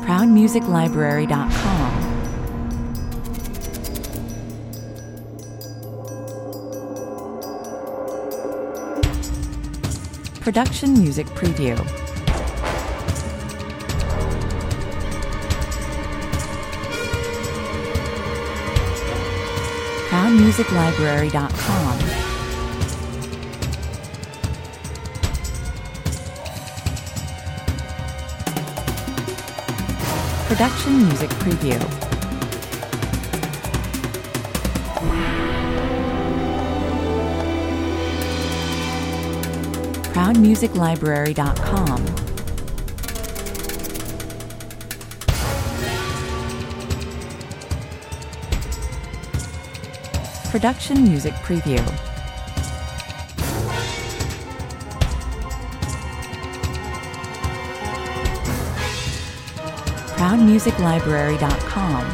ProudMusicLibrary.com. Production Music Preview. ProudMusicLibrary.com. Production Music Preview. ProudMusicLibrary.com. Production Music Preview. ProudMusicLibrary.com.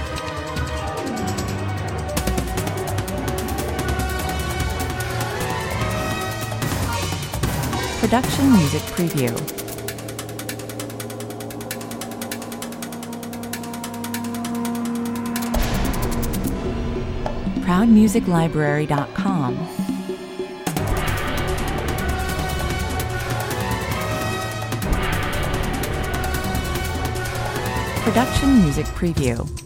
Production Music Preview. ProudMusicLibrary.com. Production Music Preview.